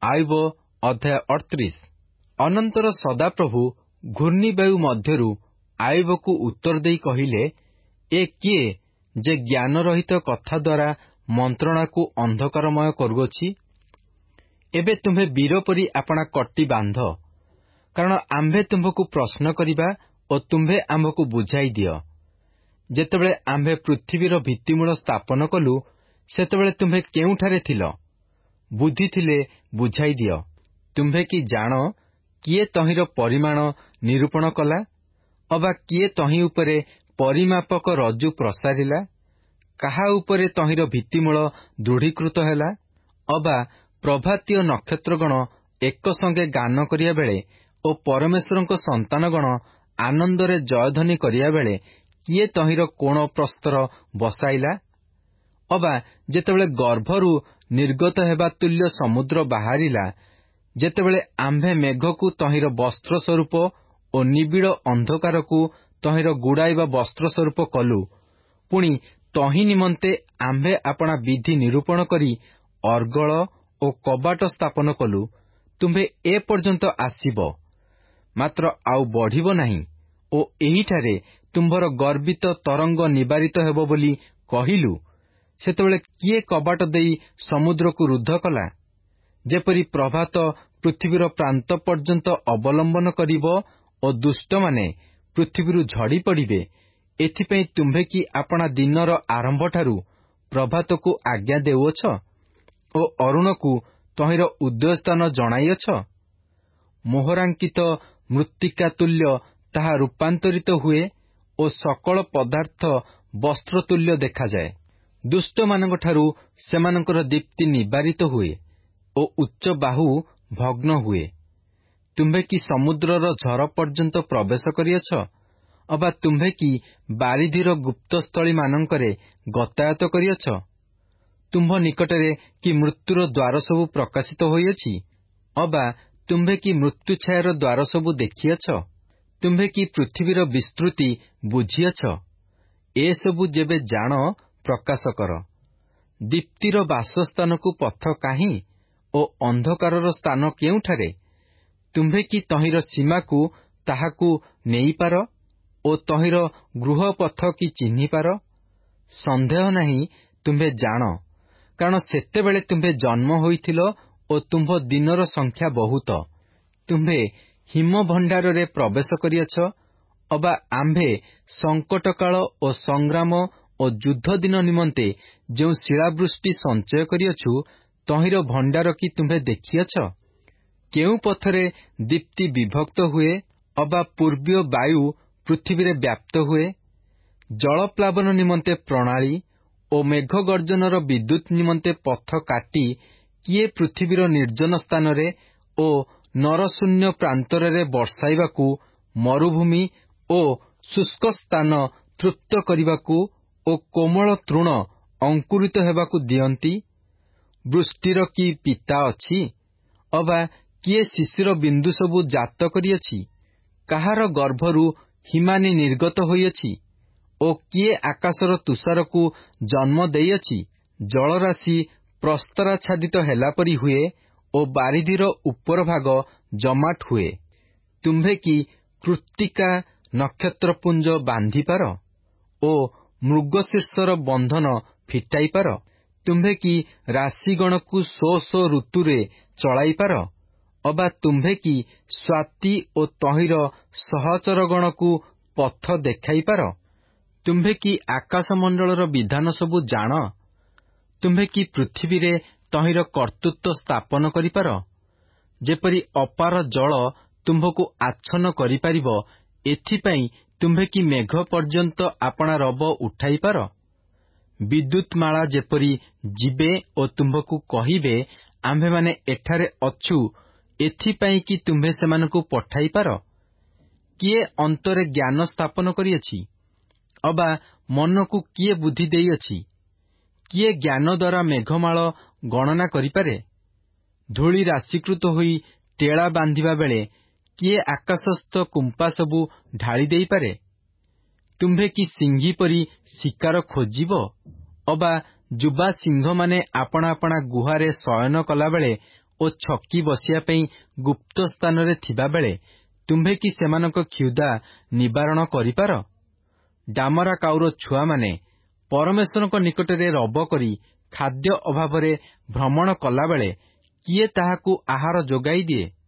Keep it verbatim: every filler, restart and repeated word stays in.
ଆୟୁବ ଅଧ୍ୟାୟ ଅଠତିରିଶ। ଅନନ୍ତର ସଦାପ୍ରଭୁ ଘୂର୍ଣ୍ଣିବାୟୁ ମଧ୍ୟରୁ ଆୟୁବକୁ ଉତ୍ତର ଦେଇ କହିଲେ, ଏ କିଏ ଯେ ଜ୍ଞାନରହିତ କଥା ଦ୍ୱାରା ମନ୍ତ୍ରଣାକୁ ଅନ୍ଧକାରମୟ କରୁଅଛି? ଏବେ ତୁମ୍ଭେ ବୀର ପରି ଆପଣା କଟି ବାନ୍ଧ, କାରଣ ଆମ୍ଭେ ତୁମ୍ଭକୁ ପ୍ରଶ୍ନ କରିବା ଓ ତୁମ୍ଭେ ଆମ୍ଭକୁ ବୁଝାଇ ଦିଅ। ଯେତେବେଳେ ଆମ୍ଭେ ପୃଥିବୀର ଭିତ୍ତିମୂଳ ସ୍ଥାପନ କଲୁ, ସେତେବେଳେ ତୁମ୍ଭେ କେଉଁଠାରେ ଥିଲ? ବୁଦ୍ଧି ଥିଲେ ବୁଝାଇ ଦିଅ। ତୁମ୍ଭେ କି ଜାଣ, କିଏ ତହିଁର ପରିମାଣ ନିରୂପଣ କଲା? ଅବା କିଏ ତହିଁ ଉପରେ ପରିମାପକ ରଜ୍ଜୁ ପ୍ରସାରିଲା? କାହା ଉପରେ ତହିଁର ଭିତ୍ତିମୂଳ ଦୃଢ଼ୀକୃତ ହେଲା? ଅବା ପ୍ରଭାତୀୟ ନକ୍ଷତ୍ରଗଣ ଏକ ସଙ୍ଗେ ଗାନ କରିବା ବେଳେ ଓ ପରମେଶ୍ୱରଙ୍କ ସନ୍ତାନଗଣ ଆନନ୍ଦରେ ଜୟଧ୍ୱନି କରିବା ବେଳେ କିଏ ତହିଁର କୋଣ ପ୍ରସ୍ତର ବସାଇଲା? ଅବା ଯେତେବେଳେ ଗର୍ଭରୁ ନିର୍ଗତ ହେବା ତୁଲ୍ୟ ସମୁଦ୍ର ବାହାରିଲା, ଯେତେବେଳେ ଆମ୍ଭେ ମେଘକୁ ତହିଁର ବସ୍ତ୍ର ସ୍ୱରୂପ ଓ ନିବିଡ଼ ଅନ୍ଧକାରକୁ ତହିଁର ଗୁଡ଼ାଇବା ବସ୍ତ୍ର ସ୍ୱରୂପ କଲୁ, ପୁଣି ତହିଁ ନିମନ୍ତେ ଆମ୍ଭେ ଆପଣା ବିଧି ନିରୂପଣ କରି ଅର୍ଗଳ ଓ କବାଟ ସ୍ଥାପନ କଲୁ, ତୁମ୍ଭେ ଏ ପର୍ଯ୍ୟନ୍ତ ଆସିବ, ମାତ୍ର ଆଉ ବଢ଼ିବ ନାହିଁ ଓ ଏହିଠାରେ ତୁମ୍ଭର ଗର୍ବିତ ତରଙ୍ଗ ନିବାରିତ ହେବ ବୋଲି କହିଲୁ, ସେତେବେଳେ କିଏ କବାଟ ଦେଇ ସମୁଦ୍ରକୁ ରୁଦ୍ଧ କଲା? ଯେପରି ପ୍ରଭାତ ପୃଥିବୀର ପ୍ରାନ୍ତ ପର୍ଯ୍ୟନ୍ତ ଅବଲମ୍ବନ କରିବ ଓ ଦୁଷ୍ଟମାନେ ପୃଥିବୀରୁ ଝଡ଼ି ପଡ଼ିବେ, ଏଥିପାଇଁ ତୁମ୍ଭେ କି ଆପଣା ଦିନର ଆରମ୍ଭଠାରୁ ପ୍ରଭାତକୁ ଆଜ୍ଞା ଦେଉଅଛ ଓ ଅରୁଣକୁ ତହିଁର ଉଦୟସ୍ଥାନ ଜଣାଇଅଛ? ମୋହରାଙ୍କିତ ମୃତ୍ତିକା ତୁଲ୍ୟ ତାହା ରୂପାନ୍ତରିତ ହୁଏ ଓ ସକଳ ପଦାର୍ଥ ବସ୍ତ୍ରତୁଲ୍ୟ ଦେଖାଯାଏ। ଦୁଷ୍ଟମାନଙ୍କଠାରୁ ସେମାନଙ୍କର ଦୀପ୍ତି ନିବାରିତ ହୁଏ ଓ ଉଚ୍ଚ ବାହୁ ଭଗ୍ନ ହୁଏ। ତୁମ୍ଭେ କି ସମୁଦ୍ରର ଝର ପର୍ଯ୍ୟନ୍ତ ପ୍ରବେଶ କରିଅଛ? ଅବା ତୁମ୍ଭେ କି ବାରିଧିର ଗୁପ୍ତସ୍ଥଳୀମାନଙ୍କରେ ଗତାୟତ କରିଅଛ? ତୁମ୍ଭ ନିକଟରେ କି ମୃତ୍ୟୁର ଦ୍ୱାର ସବୁ ପ୍ରକାଶିତ ହୋଇଅଛି? ଅବା ତୁମ୍ଭେ କି ମୃତ୍ୟୁଛାୟାର ଦ୍ୱାର ସବୁ ଦେଖିଅଛ? ତୁମ୍ଭେ କି ପୃଥିବୀର ବିସ୍ତୃତି ବୁଝିଅଛ? ଏସବୁ ଯେବେ ଜାଣ, ପ୍ରକାଶ କର। ଦୀପ୍ତିର ବାସସ୍ଥାନକୁ ପଥ କାହିଁ ଓ ଅନ୍ଧକାରର ସ୍ଥାନ କେଉଁଠାରେ? ତୁମ୍ଭେ କି ତହିଁର ସୀମାକୁ ତାହାକୁ ନେଇପାର ଓ ତହିଁର ଗୃହପଥ କି ଚିହ୍ନିପାର? ସନ୍ଦେହ ନାହିଁ, ତୁମ୍ଭେ ଜାଣ, କାରଣ ସେତେବେଳେ ତୁମ୍ଭେ ଜନ୍ମ ହୋଇଥିଲ ଓ ତୁମ୍ଭ ଦିନର ସଂଖ୍ୟା ବହୁତ। ତୁମ୍ଭେ ହିମଭଣ୍ଡାରରେ ପ୍ରବେଶ କରିଅଛ, ଅବା ଆମ୍ଭେ ସଙ୍କଟକାଳ ଓ ସଂଗ୍ରାମ ଓ ଯୁଦ୍ଧ ଦିନ ନିମନ୍ତେ ଯେଉଁ ଶିଳାବୃଷ୍ଟି ସଞ୍ଚୟ କରିଅଛୁ, ତହିଁର ଭଣ୍ଡାର କି ତୁମ୍ଭେ ଦେଖିଅଛ? କେଉଁ ପଥରେ ଦୀପ୍ତି ବିଭକ୍ତ ହୁଏ, ଅବା ପୂର୍ବୀୟ ବାୟୁ ପୃଥିବୀରେ ବ୍ୟାପ୍ତ ହୁଏ? ଜଳପ୍ଳାବନ ନିମନ୍ତେ ପ୍ରଣାଳୀ ଓ ମେଘଗର୍ଜନର ବିଦ୍ୟୁତ୍ ନିମନ୍ତେ ପଥ କାଟି କିଏ ପୃଥିବୀର ନିର୍ଜନ ସ୍ଥାନରେ ଓ ନରଶୂନ୍ୟ ପ୍ରାନ୍ତରରେ ବର୍ଷାଇବାକୁ, ମରୁଭୂମି ଓ ଶୁଷ୍କ ସ୍ଥାନ ତୃପ୍ତ କରିବାକୁ ଓ କୋମଳ ତୃଣ ଅଙ୍କୁରିତ ହେବାକୁ ଦିଅନ୍ତି? ବୃଷ୍ଟିର କି ପିତା ଅଛି? ଅବା କିଏ ଶିଶିର ବିନ୍ଦୁ ସବୁ ଜାତ କରିଅଛି? କାହାର ଗର୍ଭରୁ ହିମାନି ନିର୍ଗତ ହୋଇଅଛି? ଓ କିଏ ଆକାଶର ତୁଷାରକୁ ଜନ୍ମ ଦେଇଅଛି? ଜଳରାଶି ପ୍ରସ୍ତରାଚ୍ଛାଦିତ ହେଲାପରି ହୁଏ ଓ ବାରିଧିର ଉପର ଭାଗ ଜମାଟ ହୁଏ। ତୁମ୍ଭେ କି କୃତ୍ତିକା ନକ୍ଷତ୍ରପୁଞ୍ଜ ବାନ୍ଧିପାର ଓ ମୃଗଶୀର୍ଷର ବନ୍ଧନ ଫିଟାଇପାର? ତୁମ୍ଭେ କି ରାଶିଗଣକୁ ଶୋ ଶୋ ଋତୁରେ ଚଳାଇପାର? ଅବା ତୁମ୍ଭେ କି ସ୍ୱାତି ଓ ତହିଁର ସହଚରଗଣକୁ ପଥ ଦେଖାଇପାର? ତୁମ୍ଭେ କି ଆକାଶମଣ୍ଡଳର ବିଧାନ ସବୁ ଜାଣ? ତୁମ୍ଭେ କି ପୃଥିବୀରେ ତହିଁର କର୍ତ୍ତୃତ୍ୱ ସ୍ଥାପନ କରିପାର? ଯେପରି ଅପାର ଜଳ ତୁମ୍ଭକୁ ଆଚ୍ଛନ୍ନ କରିପାରିବ, ଏଥିପାଇଁ ତୁମ୍ଭେ କି ମେଘ ପର୍ଯ୍ୟନ୍ତ ଆପଣା ରବ ଉଠାଇପାର? ବିଦ୍ୟୁତ୍ମାଳା ଯେପରି ଯିବେ ଓ ତୁମ୍ଭକୁ କହିବେ, ଆମ୍ଭେମାନେ ଏଠାରେ ଅଛୁ, ଏଥିପାଇଁ କି ତୁମ୍ଭେ ସେମାନଙ୍କୁ ପଠାଇପାର? କିଏ ଅନ୍ତରେ ଜ୍ଞାନ ସ୍ଥାପନ କରିଅଛି? ଅବା ମନକୁ କିଏ ବୁଦ୍ଧି ଦେଇଅଛି? କିଏ ଜ୍ଞାନ ଦ୍ୱାରା ମେଘମାଳ ଗଣନା କରିପାରେ? ଧୂଳି ରାଶିକୃତ ହୋଇ ଟେଳା ବାନ୍ଧିବା ବେଳେ କିଏ ଆକାଶସ୍ଥ କୁମ୍ପା ସବୁ ଢାଳି ଦେଇପାରେ? ତୁମ୍ଭେ କି ସିଂହୀ ପରି ଶିକାର ଖୋଜିବ? ଅବା ଯୁବା ସିଂହମାନେ ଆପଣା ଆପଣା ଗୁହାରେ ଶୟନ କଲାବେଳେ ଓ ଛକି ବସିବା ପାଇଁ ଗୁପ୍ତ ସ୍ଥାନରେ ଥିବାବେଳେ ତୁମ୍ଭେ କି ସେମାନଙ୍କ କ୍ଷୁଧା ନିବାରଣ କରିପାର? ଡାମରା କାଉର ଛୁଆମାନେ ପରମେଶ୍ୱରଙ୍କ ନିକଟରେ ରବ କରି ଖାଦ୍ୟ ଅଭାବରେ ଭ୍ରମଣ କଲାବେଳେ କିଏ ତାହାକୁ ଆହାର ଯୋଗାଇ ଦିଏ?